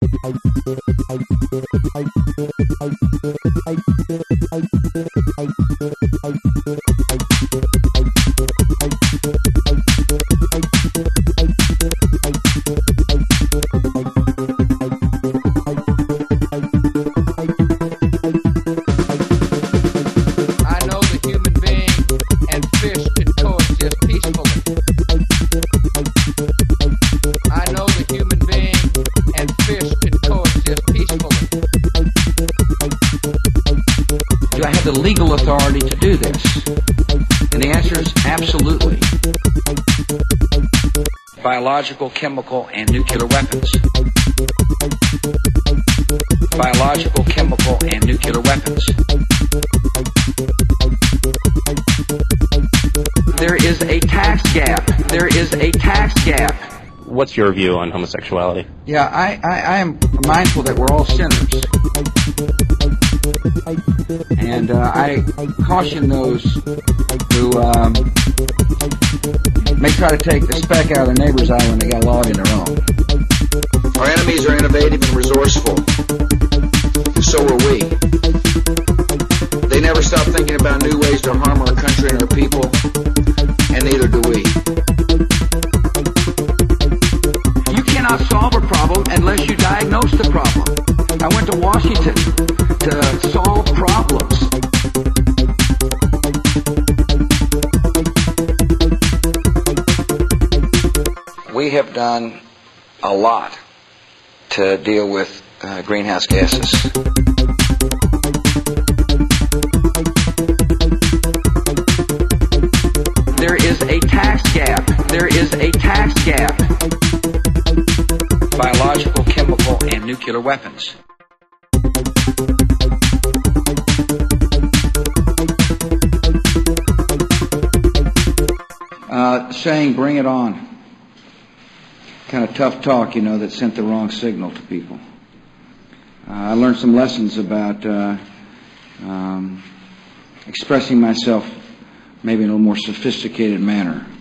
Do I have the legal authority to do this? And the answer is absolutely. Biological, chemical, and nuclear weapons. Biological, chemical, and nuclear weapons. There is a tax gap. There is a tax gap. What's your view on homosexuality? Yeah, I am mindful that we're all sinners. And I caution those who may try to take the speck out of their neighbor's eye when they got a log in their own. Our enemies are innovative and resourceful. So are we. They never stop thinking about new ways to harm our country and our people, and neither do we. You cannot solve a problem unless you diagnose the problem. I went to Washington to solve problems. We have done a lot to deal with greenhouse gases. There is a tax gap. There is a tax gap. Biological, chemical, and nuclear weapons. Saying bring it on. Kind of tough talk, you know, that sent the wrong signal to people. I learned some lessons about expressing myself maybe in a more sophisticated manner.